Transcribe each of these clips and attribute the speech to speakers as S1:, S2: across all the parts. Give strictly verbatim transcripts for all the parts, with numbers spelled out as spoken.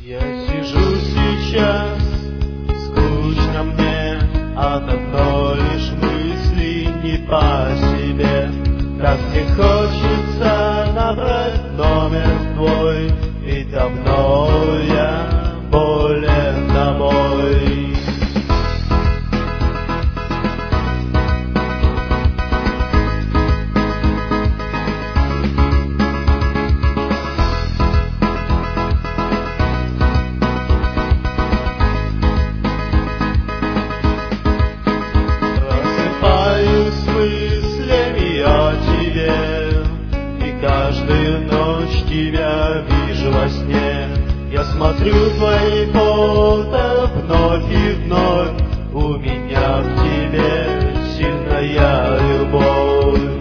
S1: Я сижу сейчас, скучно мне, от одной лишь мысли не по себе. Как мне хочется набрать номер твой, ведь давно я болен тобой. Каждую ночь тебя вижу во сне. Я смотрю твои фото вновь и вновь. У меня к тебе сильная любовь.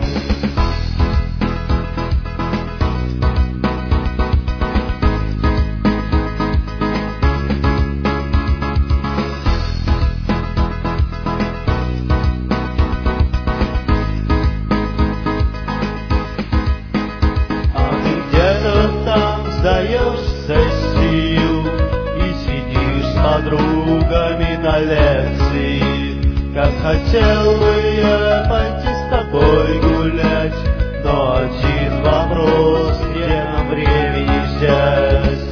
S1: Сдаешь сессию и сидишь с подругами на лекции. Как хотел бы я пойти с тобой гулять, но один вопрос: где нам времени взять?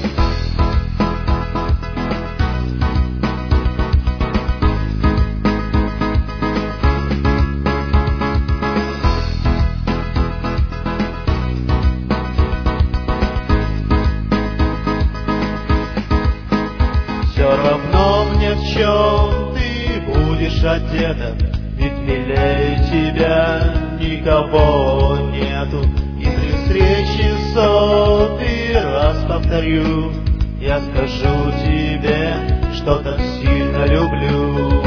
S1: Все равно мне, в чем ты будешь одета, ведь милее тебя никого нету. И при встрече в сотый раз повторю, я скажу тебе, что так сильно люблю.